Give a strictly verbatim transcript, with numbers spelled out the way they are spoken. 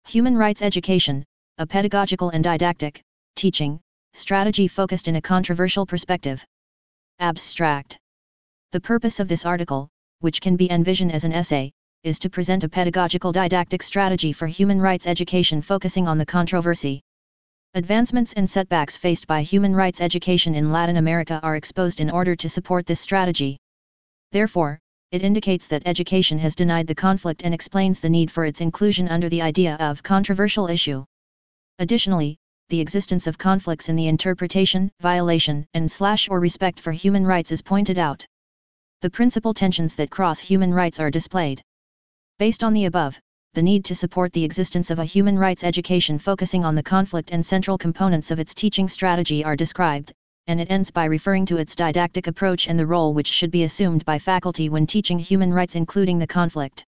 Human rights education, a pedagogical and didactic, teaching, strategy focused in a controversial perspective. Abstract. The purpose of this article, which can be envisioned as an essay, is to present a pedagogical didactic strategy for human rights education focusing on the controversy. Advancements and setbacks faced by human rights education in Latin America are exposed in order to support this strategy. Therefore, it indicates that education has denied the conflict and explains the need for its inclusion under the idea of controversial issue. Additionally, the existence of conflicts in the interpretation, violation, and slash or respect for human rights is pointed out. The principal tensions that cross human rights are displayed. Based on the above, the need to support the existence of a human rights education focusing on the conflict and central components of its teaching strategy are described, and it ends by referring to its didactic approach and the role which should be assumed by faculty when teaching human rights including the conflict.